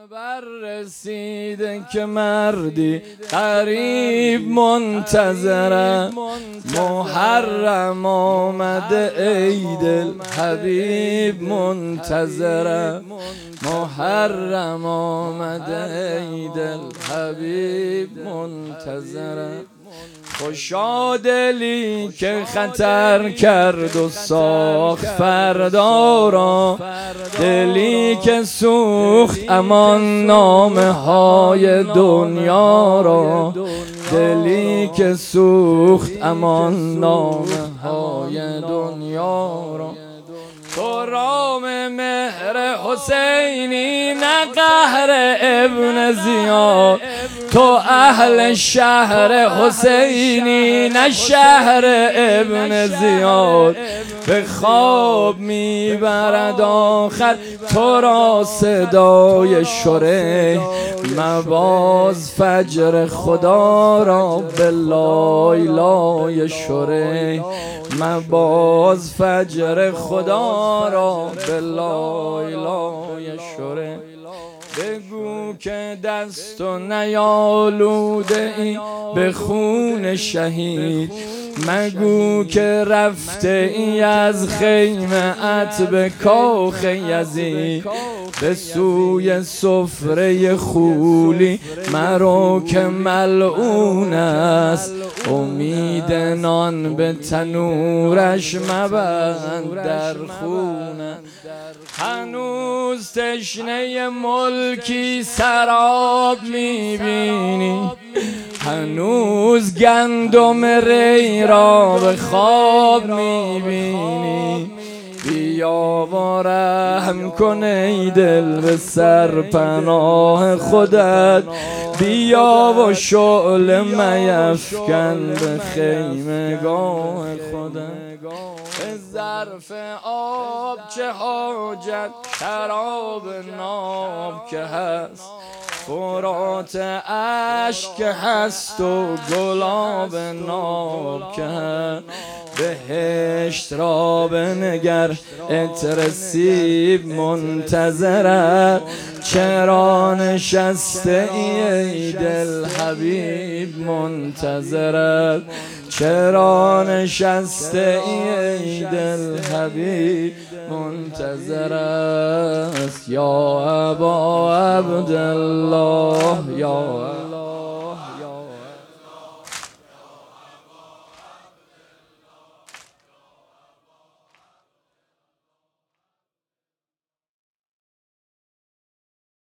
خبر رسیده که مردی غریب منتظره، محرم آمده عید الحبیب منتظره، محرم آمده عید الحبیب منتظره. خوشا دلی که خطر کرد و ساخت فردا را، دلی که سوخت امان نامه های دنیا را، دلی که سوخت امان نامه های دنیا را. تو رام مهر حسینی نه قهر ابن زیاد، تو اهل شهر حسینی نه شهر ابن زیاد. به خواب میبرد آخر تو را صدای شریح، مباز فجر خدا را به لای لای شریح، مباز فجر خدا را به لای لای شریح. بگو که دست و نیالوده ای به خون شهید، مگو که رفته ای از خیمه ات به کاخ یزید. به سوی سفره خولی مرو که ملعون است، امید نان به تنورش مبند در خونه. هنوز تشنه ملکی سراب میبینی، هنوز گندم ری را به خواب میبینی. بیا و رحم کن ای دل به سرپناه خودت، بیا و شعله میفکن به خیمگاه خودت. به ظرف آب چه حاجت شراب ناب که هست، فرات اشک هست و گلاب ناب که هست. بهشت را بنگر عطر سیب منتظرت، چرا نشسته ای دل حبیب منتظرت، چرا نشسته ای دل حبیب منتظر است. یا ابا عبدالله یا